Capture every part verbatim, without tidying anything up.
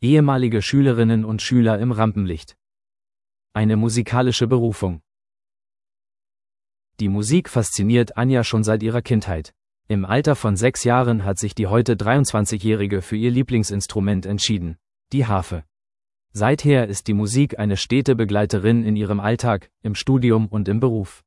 Ehemalige Schülerinnen und Schüler im Rampenlicht. Eine musikalische Berufung. Die Musik fasziniert Anja schon seit ihrer Kindheit. Im Alter von sechs Jahren hat sich die heute dreiundzwanzigjährige für ihr Lieblingsinstrument entschieden, die Harfe. Seither ist die Musik eine stete Begleiterin in ihrem Alltag, im Studium und im Beruf.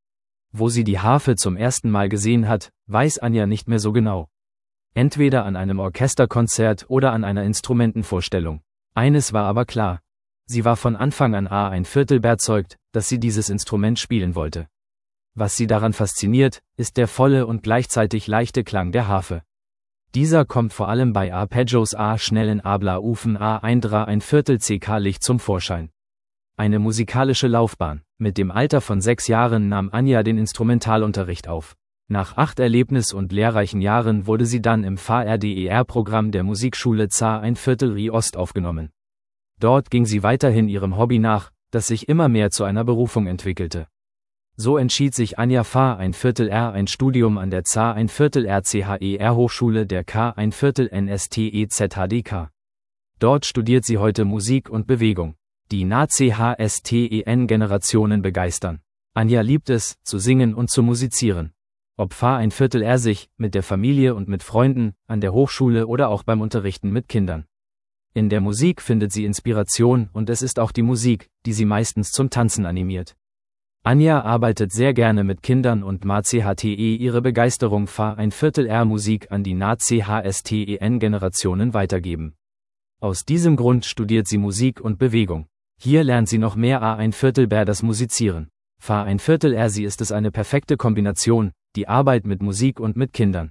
Wo sie die Harfe zum ersten Mal gesehen hat, weiß Anja nicht mehr so genau. Entweder an einem Orchesterkonzert oder an einer Instrumentenvorstellung. Eines war aber klar. Sie war von Anfang an ein Viertel überzeugt, dass sie dieses Instrument spielen wollte. Was sie daran fasziniert, ist der volle und gleichzeitig leichte Klang der Harfe. Dieser kommt vor allem bei Arpeggios A schnellen Abla-Ufen A ein Dra ein Viertel C K-Licht zum Vorschein. Eine musikalische Laufbahn. Mit dem Alter von sechs Jahren nahm Anja den Instrumentalunterricht auf. Nach acht erlebnis- und lehrreichen Jahren wurde sie dann im V R D E R-Programm der Musikschule Za ein Viertel Ri Ost aufgenommen. Dort ging sie weiterhin ihrem Hobby nach, das sich immer mehr zu einer Berufung entwickelte. So entschied sich Anja Fa ein Viertel R ein Studium an der Za ein Viertel R C H E R Hochschule der K ein Viertel N S T E Z H D K. Dort studiert sie heute Musik und Bewegung. Die Na C H S T E N-Generationen begeistern. Anja liebt es, zu singen und zu musizieren. Ob Fa ein Viertel R sich, mit der Familie und mit Freunden, an der Hochschule oder auch beim Unterrichten mit Kindern. In der Musik findet sie Inspiration und es ist auch die Musik, die sie meistens zum Tanzen animiert. Anja arbeitet sehr gerne mit Kindern und Ma C H T E ihre Begeisterung Fa ein Viertel R Musik an die Na C H S T E N-Generationen weitergeben. Aus diesem Grund studiert sie Musik und Bewegung. Hier lernt sie noch mehr A ein Viertel B das Musizieren. Fa ein Viertel R sie ist es eine perfekte Kombination, die Arbeit mit Musik und mit Kindern.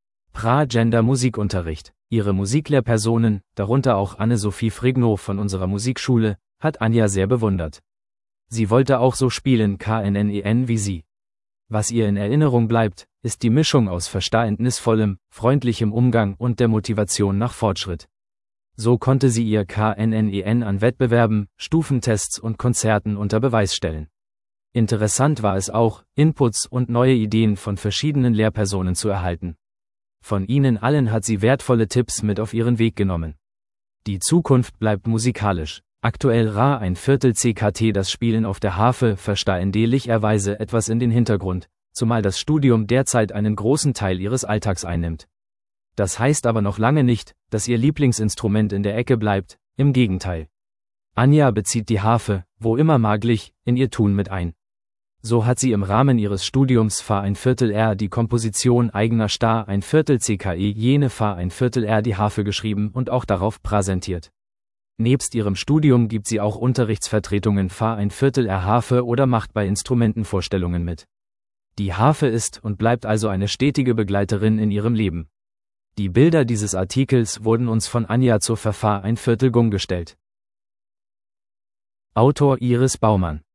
Pra Gender Musikunterricht. Ihre Musiklehrpersonen, darunter auch Anne-Sophie Frigno von unserer Musikschule, hat Anja sehr bewundert. Sie wollte auch so spielen K N N E N wie sie. Was ihr in Erinnerung bleibt, ist die Mischung aus verständnisvollem, freundlichem Umgang und der Motivation nach Fortschritt. So konnte sie ihr K N N E N an Wettbewerben, Stufentests und Konzerten unter Beweis stellen. Interessant war es auch, Inputs und neue Ideen von verschiedenen Lehrpersonen zu erhalten. Von ihnen allen hat sie wertvolle Tipps mit auf ihren Weg genommen. Die Zukunft bleibt musikalisch. Aktuell Ra ein Viertel C K T das Spielen auf der Harfe verständiglicherweise etwas in den Hintergrund, zumal das Studium derzeit einen großen Teil ihres Alltags einnimmt. Das heißt aber noch lange nicht, dass ihr Lieblingsinstrument in der Ecke bleibt, im Gegenteil. Anja bezieht die Harfe, wo immer möglich, in ihr Tun mit ein. So hat sie im Rahmen ihres Studiums Fa ein Viertel R die Komposition eigener Sta ein Viertel C K E jene Fa ein Viertel R die Harfe geschrieben und auch darauf präsentiert. Nebst ihrem Studium gibt sie auch Unterrichtsvertretungen Fa ein Viertel R Harfe oder macht bei Instrumentenvorstellungen mit. Die Harfe ist und bleibt also eine stetige Begleiterin in ihrem Leben. Die Bilder dieses Artikels wurden uns von Anja zur Fa ein Viertel Gung gestellt. Autor Iris Baumann.